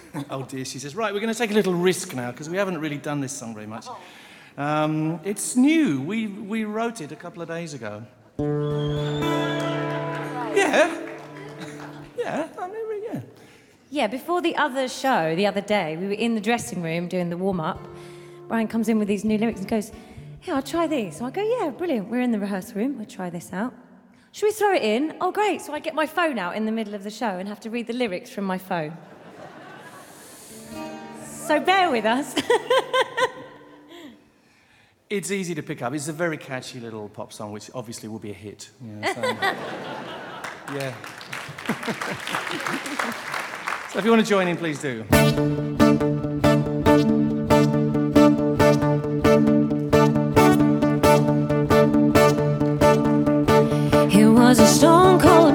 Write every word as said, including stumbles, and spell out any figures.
Oh dear, she says, right, we're going to take a little risk now, because we haven't really done this song very much. Um, it's new. We, we wrote it a couple of days ago. Yeah. Yeah, I mean, yeah. Yeah, before the other show, the other day, we were in the dressing room doing the warm-up. Brian comes in with these new lyrics and goes, "Yeah, I'll try these." So I go, "Yeah, brilliant. We're in the rehearsal room. We'll try this out. Should we throw it in?" "Oh, great." So I get my phone out in the middle of the show and have to read the lyrics from my phone. So bear with us. It's easy to pick up. It's a very catchy little pop song, which obviously will be a hit. Yeah. So, yeah. So if you want to join in, please do. It was a stone cold